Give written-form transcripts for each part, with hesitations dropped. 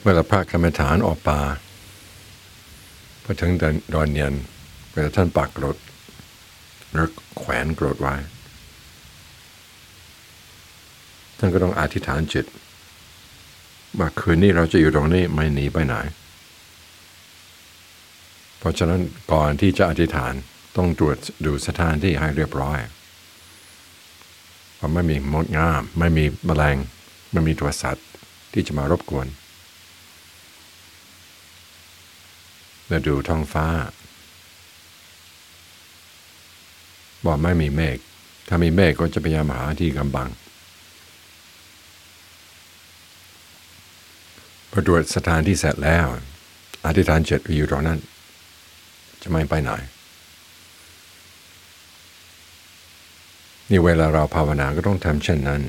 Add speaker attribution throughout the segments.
Speaker 1: เวลาพระกรรมฐานออกป่าพอถึงดอนเนียนเวลาท่านปักกรดหรือแขวนกรดไว้ท่านก็ต้องอธิษฐานจิตว่าคืนนี้เราจะอยู่ตรงนี้ไม่หนีไปไหนเพราะฉะนั้นก่อนที่จะอธิษฐานต้องตรวจดูสถานที่ให้เรียบร้อยเพราะไม่มีมดงามไม่มีแมลงไม่มีตัวสัตว์ที่จะมารบกวนและดูท้องฟ้าบอกไม่มีเมฆถ้ามีเมฆก็จะพยายามหาที่กำบังพอตรวจสถานที่เสร็จแล้วอธิษฐานจิตอยู่ตรงนั้นจะไม่ไปไหนนี่เวลาเราภาวนาก็ต้องทำเช่นนั้น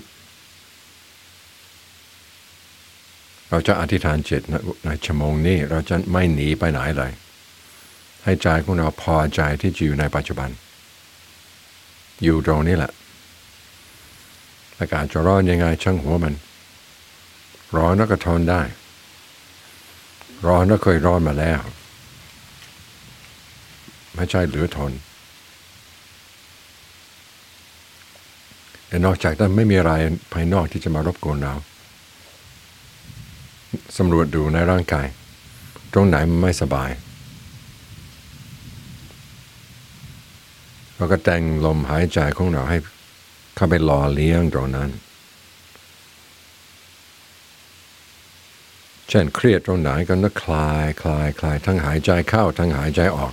Speaker 1: เราจะอธิษฐานจิตในชั่วโมงนี้เราจะไม่หนีไปไหนเลยให้ใจของเราพอใจที่จะอยู่ในปัจจุบันอยู่ตรงนี้แหละอากาศจะร้อนยังไงช่างหัวมันร้อนแล้วก็ทนได้ร้อนแล้วเคยร้อนมาแล้วไม่ใช่เหลือทนแต่นอกจากนั้นไม่มีอะไรภายนอกที่จะมารบกวนเราสำรวจดูในร่างกายตรงไหนมันไม่สบายเราก็แต่งลมหายใจของเราให้เข้าไปหล่อเลี้ยงตรงนั้นเช่นเครียดตรงไหนก็นึกคลายทั้งหายใจเข้าทั้งหายใจออก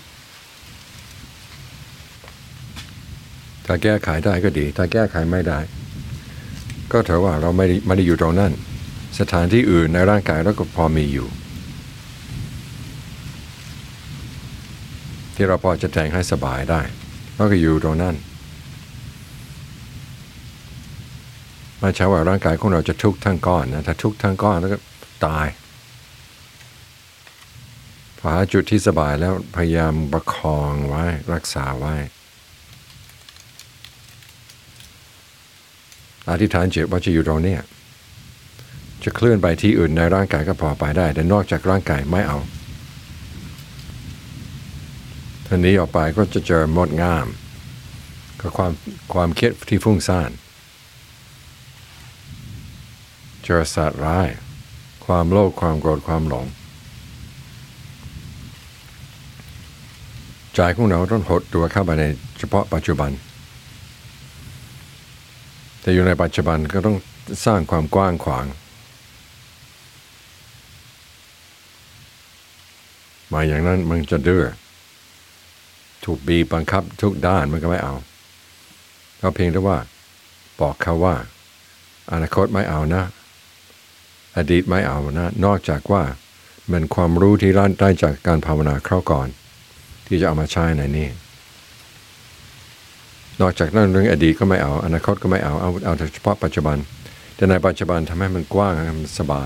Speaker 1: ถ้าแก้ไขได้ก็ดีถ้าแก้ไขไม่ได้ก็ถือว่าเราไม่ได้อยู่ตรงนั้นสถานที่อื่นในร่างกายเราก็พอมีอยู่ที่เราพอจะแต่งให้สบายได้เราก็อยู่ตรงนั้นไม่ใช่ว่าร่างกายของเราจะทุกข์ทั้งก้อนนะถ้าทุกข์ทั้งก้อนแล้วก็ตายพอหาจุดที่สบายแล้วพยายามประคองไว้รักษาไว้อธิษฐานจิตว่าจะอยู่ตรงนี้จะเคลื่อนไปที่อื่นในร่างกายก็พอไปได้แต่นอกจากร่างกายไม่เอาท่านี้ออกไปก็จะเจอมดงามก็ความคิดที่ฟุ้งซ่านเจอสัตว์ร้ายความโลภความโกรธความหลงใจของเราต้องหดตัวเข้าไปในเฉพาะปัจจุบันแต่อยู่ในปัจจุบันก็ต้องสร้างความกว้างขวางมาอย่างนั้นมันจะดื้อถูกบีบบังคับทุกด้านมันก็ไม่เอาก็เพียงแต่ว่าบอกเขาว่าอนาคตไม่เอานะอดีตไม่เอานะนอกจากว่ามันความรู้ที่ได้จากการภาวนาคราวก่อนที่จะเอามาใช้ในนี้นอกจากนั้นเรื่องอดีตก็ไม่เอาอนาคตก็ไม่เอาแต่เฉพาะปัจจุบันแต่ในปัจจุบันทำให้มันกว้างมันสบาย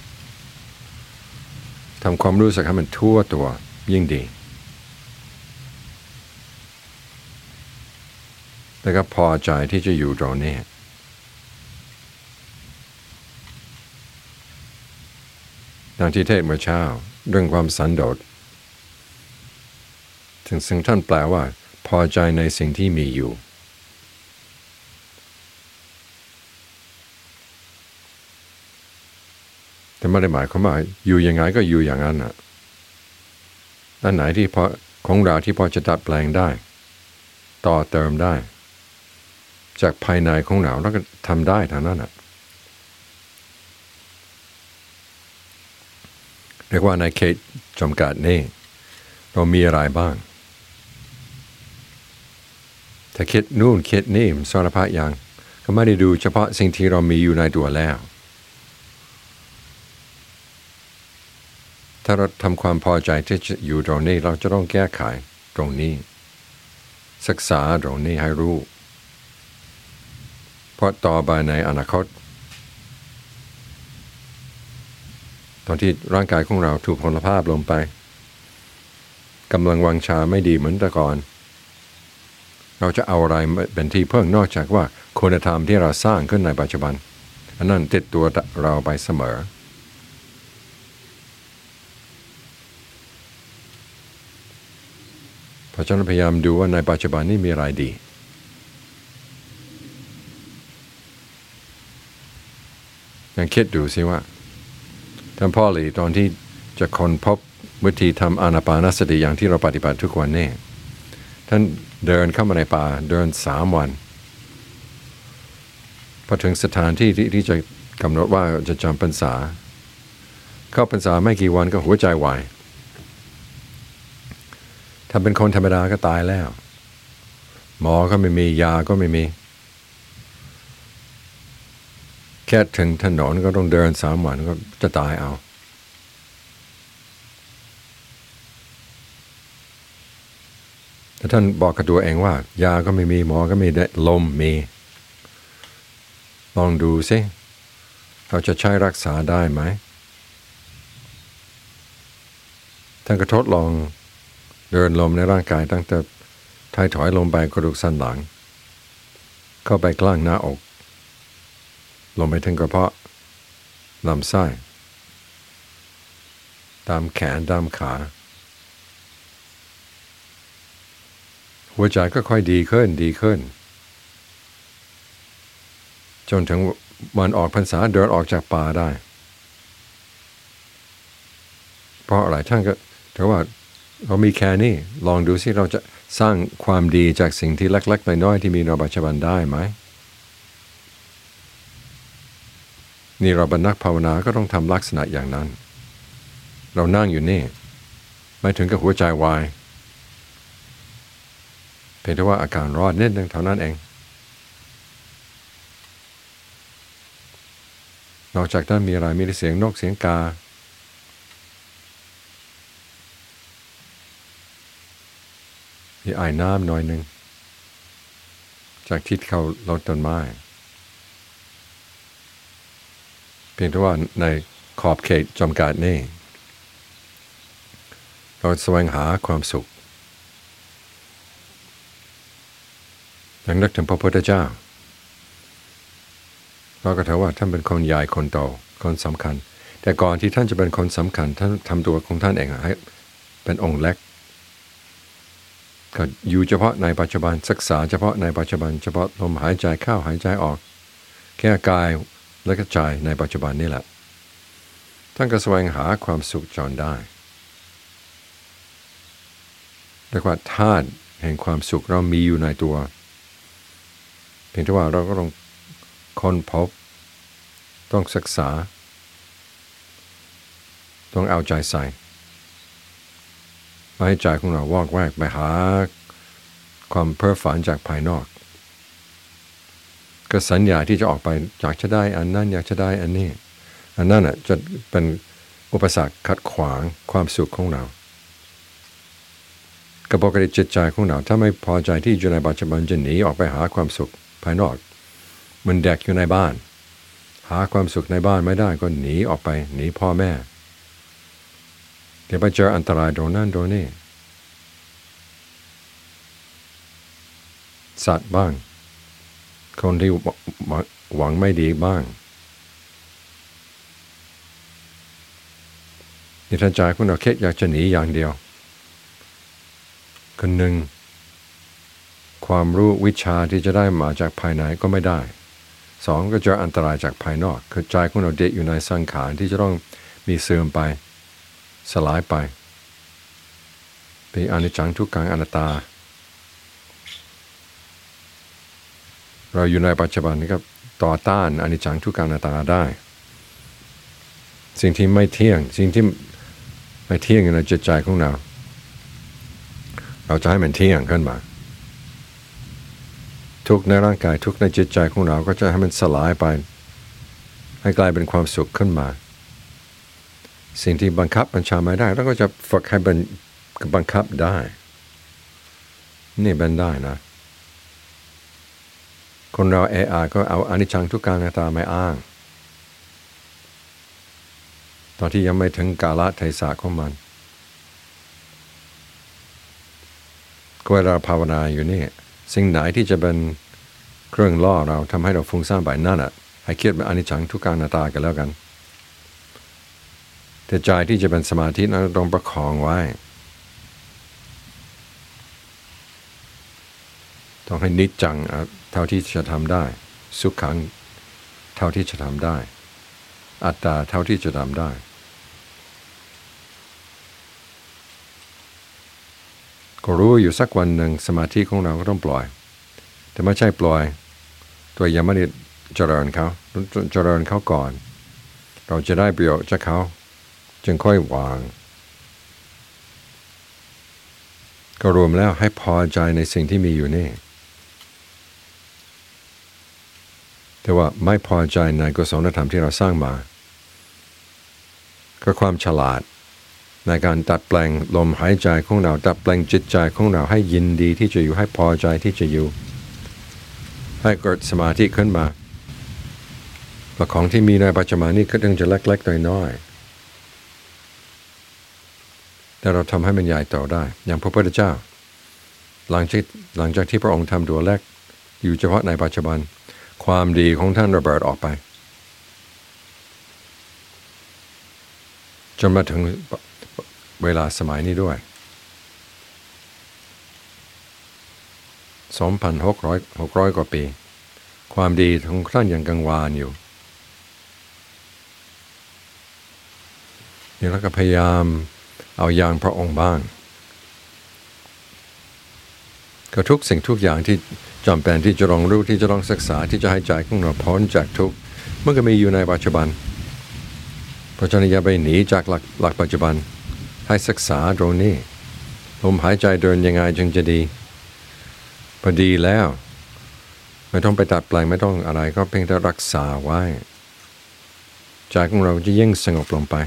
Speaker 1: ทำความรู้สึกให้มันทั่วตัวยิ่งดีแล้วก็พอใจที่จะอยู่ตรงนี้ดังที่เทศเมื่อเช้าเรื่องความสันโดษซึ่งท่านแปลว่าพอใจในสิ่งที่มีอยู่แต่ไม่ได้หมายความว่าอยู่ยังไงก็อยู่อย่างนั้นอ่ะอันไหนที่พอของเราที่พอจะดัดแปลงได้ต่อเติมได้จากภายในของเราแล้วก็ทำได้ทางนั้นอ่ะเรียกว่าในเขตจำกัดนี้เรามีอะไรบ้างถ้าคิดนู่นคิดนี่สารพัดอย่างก็ไม่ได้ดูเฉพาะสิ่งที่เรามีอยู่ในตัวแล้วถ้าเราทำความพอใจที่จะอยู่ตรงนี้เราจะต้องแก้ไขตรงนี้ศึกษาตรงนี้ให้รู้เพราะต่อไปในอนาคตตอนที่ร่างกายของเราถูกพลภาพลงไปกำลังวังชาไม่ดีเหมือนแต่ก่อนเราจะเอาอะไรเป็นที่พึ่งนอกจากว่าคุณธรรมที่เราสร้างขึ้นในปัจจุบันอันนั้นติดตัวเราไปเสมอราะฉะนั้นพยายามดูว่าในปัจจุบันนี้มีอะไรดียังคิดดูสิว่าท่านพ่อหลีตอนที่จะค้นพบวิธีทำอานาปานสติอย่างที่เราปฏิบัติทุกวันนี้ท่านเดินเข้ามาในป่าเดิน3 วันพอถึงสถานที่ที่จะกำหนดว่าจะจำพรรษาเข้าพรรษาไม่กี่วันก็หัวใจวายถ้าเป็นคนธรรมดาก็ตายแล้วหมอก็ไม่มียาก็ไม่มีแค่ถึงถนนก็ต้องเดิน3 วันก็จะตายเอาแต่ท่านบอกกับตัวเองว่ายาก็ไม่มีหมอก็ไม่ได้ลมมีลองดูสิเราจะใช้รักษาได้ไหมท่านก็ทดลองเดินลมในร่างกายตั้งแต่ท้ายถอยลงไปกระดูกสันหลังเข้าไปกลางหน้าอกลงไปถึงกระเพาะลำไส้ตามแขนตามขาหัวใจก็ค่อยดีขึ้นจนถึงวันออกพรรษาเดินออกจากป่าได้เพราะอะไรท่านก็ถือว่าเรามีแค่นี้ลองดูสิเราจะสร้างความดีจากสิ่งที่เล็กๆน้อยๆที่มีในปัจจุบันได้ไหมนี่เราเป็นนักภาวนาก็ต้องทำลักษณะอย่างนั้นเรานั่งอยู่นี่ไม่ถึงกับหัวใจวายเพียงแต่ว่าอาการร้อนนิดนึงเท่านั้นเองนอกจากนั้นมีอะไรมีเสียงนกเสียงกามีไอ้น้ำหน่อยหนึ่งจากทิศเขาลดต้นไม้เพียงแต่ว่าในขอบเขตจำกัดนี้เราแสวงหาความสุขยังนึกถึงพระพุทธเจ้าเราก็ถือว่าท่านเป็นคนใหญ่คนโตคนสำคัญแต่ก่อนที่ท่านจะเป็นคนสำคัญท่านทำตัวของท่านเองให้เป็นองค์เล็กก็อยู่เฉพาะในปัจจุบันศึกษาเฉพาะในปัจจุบันเฉพาะลมหายใจเข้าหายใจออกแค่กายและก็ใจในปัจจุบันนี่แหละท่านก็แสวงหาความสุขจนได้เรียกว่าธาตุแห่งความสุขเรามีอยู่ในตัวเพียงแต่ว่าเราก็ต้องค้นพบต้องศึกษาต้องเอาใจใส่ไม่ให้ใจของเราวอกแวกไปหาความเพ้อฝันจากภายนอกก็สัญญาที่จะออกไปอยากจะได้อันนั้นอยากจะได้อันนี้อันนั้นน่ะจะเป็นอุปสรรคขัดขวางความสุขของเรากระปกติจิตใจของเราถ้าไม่พอใจที่อยู่ในปัจจุบันจะหนีออกไปหาความสุขภายนอกมันเด็กอยู่ในบ้านหาความสุขในบ้านไม่ได้ก็หนีออกไปหนีพ่อแม่เดี๋ยวไปเจออันตรายโดนนั่นโดนนี่สัตว์บ้างคนที่หวังไม่ดีบ้างนี่ท่านใจคุณเราคิดอยากจะหนีอย่างเดียวคนหนึ่งความรู้วิชาที่จะได้มาจากภายในก็ไม่ได้2ก็เจออันตรายจากภายนอกคือใจของเราเด็กอยู่ในสังขารที่จะต้องมีเสื่อมไปสลายไปเป็นอนิจจังทุกขังอนัตตาเราอยู่ในปัจจุบันนี้ก็ต่อต้านอนิจจังทุกขังอนัตตาได้สิ่งที่ไม่เที่ยงสิ่งที่ไม่เที่ยงในจิตใจของเราจะให้มันเที่ยงขึ้นมาทุกในร่างกายทุกในจิตใจของเราก็จะให้มันสลายไปให้กลายเป็นความสุขขึ้นมาสิ่งที่บังคับบัญชาไม่ได้เราก็จะฝึกให้เป็นบังคับได้นี่เป็นได้นะคนเราก็เอาอนิจจังทุกขังอนัตตามาอ้างตอนที่ยังไม่ถึงกาลเทศะของมันก็เวลาภาวนาอยู่นี่สิ่งไหนที่จะเป็นเครื่องล่อเราทำให้เราฟุ้งซ่านไปนั่นอ่ะให้คิดเป็นอนิจจังทุกขังอนัตตากันแล้วกันแต่ใจที่จะเป็นสมาธินั้นต้องประคองไว้ต้องให้นิจจังเท่าที่จะทำได้สุขขังเท่าที่จะทำได้อัตตาเท่าที่จะทำได้ก็รู้อยู่สักวันหนึ่งสมาธิของเราก็ต้องปล่อยแต่ไม่ใช่ปล่อยตัวยังไม่ได้เจริญเขาก่อนเราจะได้ประโยชน์จากเขาจึงค่อยวางก็รวมแล้วให้พอใจในสิ่งที่มีอยู่นี่แต่ว่าไม่พอใจในกุศลธรรมที่เราสร้างมาก็ความฉลาดในการตัดแปลงลมหายใจของเราตัดแปลงจิตใจของเราให้ยินดีที่จะอยู่ให้พอใจที่จะอยู่ให้เกิดสมาธิขึ้นมาและของที่มีในปัจจุบันนี้ก็ต้องจะเล็กๆน้อยๆแต่เราทำให้มันใหญ่โตได้อย่างพระพุทธเจ้าหลังจากที่พระองค์ทำตัวเล็กอยู่เฉพาะในปัจจุบันความดีของท่านระเบิดออกไปจนมาถึงเวลาสมัยนี้ด้วย 2,600 กว่าปีความดีของท่านยังกังวานอยู่นี่แล้วก็พยายามเอาอย่างพระองค์บ้างก็ทุกสิ่งทุกอย่างที่จำเป็นที่จะลองรู้ที่จะลองศึกษาที่จะให้ใจของเราพ้นจากทุกข์มันก็มีอยู่ในปัจจุบันเพราะฉะนั้นอย่าไปหนีจากหลักปัจจุบันให้ศึกษาตรงนี้ลมหายใจเดินยังไงจึงจะดีพอดีแล้วไม่ต้องไปตัดแปลงไม่ต้องอะไรก็เพียงแต่รักษาไว้ใจของเราจะยิ่งสงบลงไป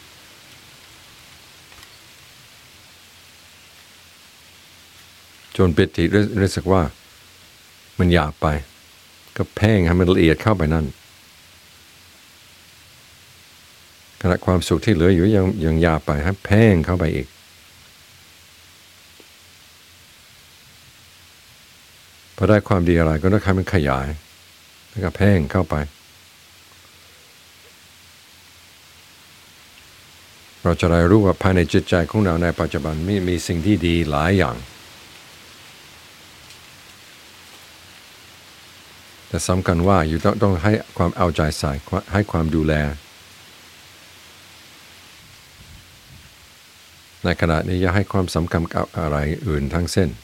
Speaker 1: จนปิติรู้สึกว่ามันหยาบไปก็เพ่งให้มันละเอียดเข้าไปนั่นขณะความสุขที่เหลืออยู่ยังหยาบไปให้เพ่งเข้าไปอีกพอได้ความดีอะไรก็ต้องให้มันขยายแล้วก็เพ่งเข้าไปเราจะได้รู้ว่าภายในจิตใจของเราในปัจจุบันมีสิ่งที่ดีหลายอย่างแต่สำคัญว่าอยู่ต้องให้ความเอาใจใส่ให้ความดูแลในขณะนี้อย่าให้ความสำคัญกับอะไรอื่นทั้งสิ้น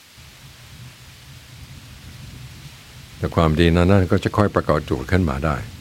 Speaker 1: แต่ความดีนั้นก็จะค่อยประกอบตัวขึ้นมาได้